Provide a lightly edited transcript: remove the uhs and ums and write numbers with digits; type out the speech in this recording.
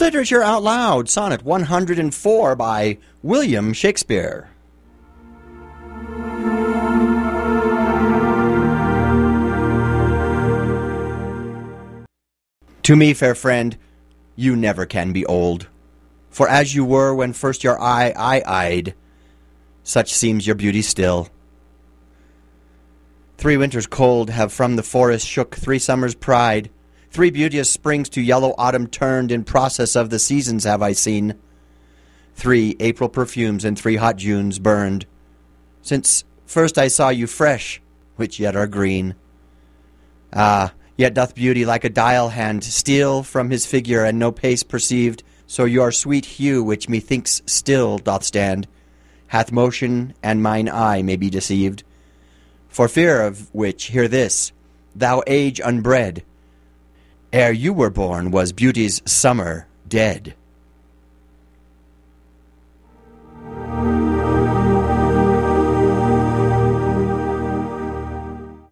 Literature Out Loud, Sonnet 104 by William Shakespeare. To me, fair friend, you never can be old. For as you were when first your eye I eyed, such seems your beauty still. 3 winters cold have from the forest shook 3 summers' pride. 3 beauteous springs to yellow autumn turned in process of the seasons have I seen. 3 April perfumes and 3 hot Junes burned, since first I saw you fresh, which yet are green. Ah, yet doth beauty like a dial hand steal from his figure, and no pace perceived, so your sweet hue, which methinks still doth stand, hath motion, and mine eye may be deceived. For fear of which, hear this, thou age unbred, ere you were born was beauty's summer dead.